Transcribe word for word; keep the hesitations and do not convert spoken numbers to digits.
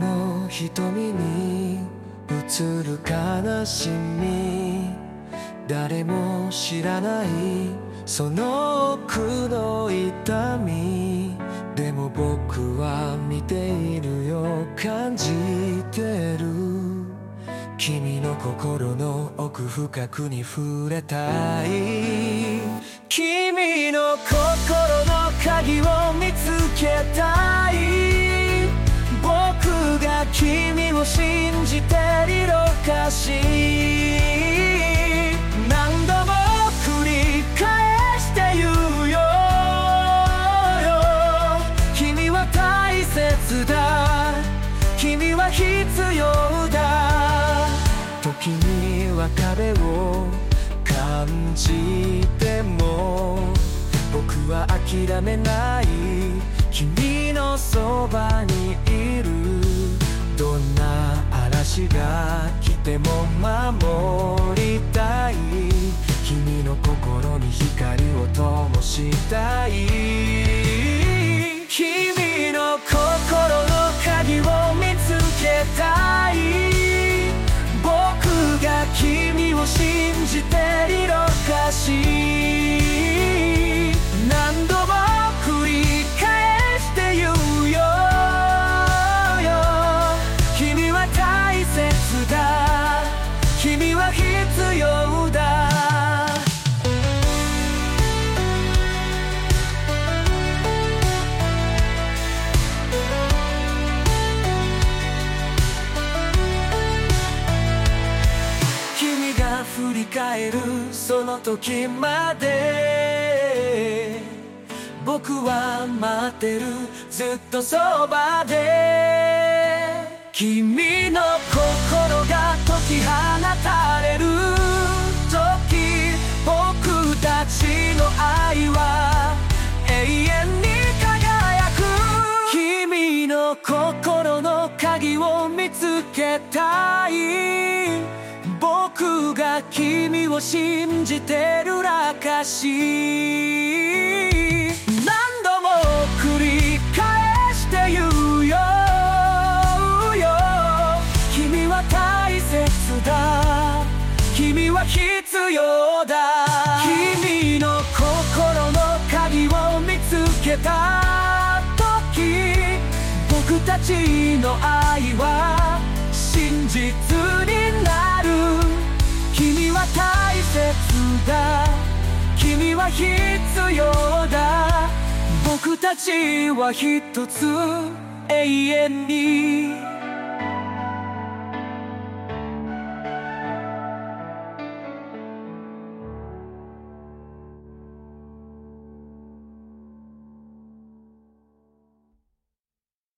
の瞳に映る悲しみ、誰も知らないその奥の痛み。でも僕は見ているよ、感じてる。君の心の奥深くに触れたい。君の心の鍵を見つけたい。僕が君を信じている証。何度も繰り返して言うよ。君は大切だ、君は必要だ。時に別れを感じても僕は諦めない。君のそばにいる。どんな嵐が来ても守りたい。君の心に光を灯したい。君の心の鍵を見つけたい。僕が君を信じている証。何度も繰り返して言うよ。君は大切だ、君は必要だ。君が振り返るその時まで僕は待ってる、ずっとそばで。君の心が解き放たれる時、僕たちの愛は永遠に輝く。君の心の鍵を見つけたい。僕が君を信じてる証。何度も繰り返して言うよ。君は大切だ、君は必要だ。君の心の鍵を見つけた時、僕たちの愛は真実になる。君は大切だ、君は必要だ。僕たちは一つ永遠に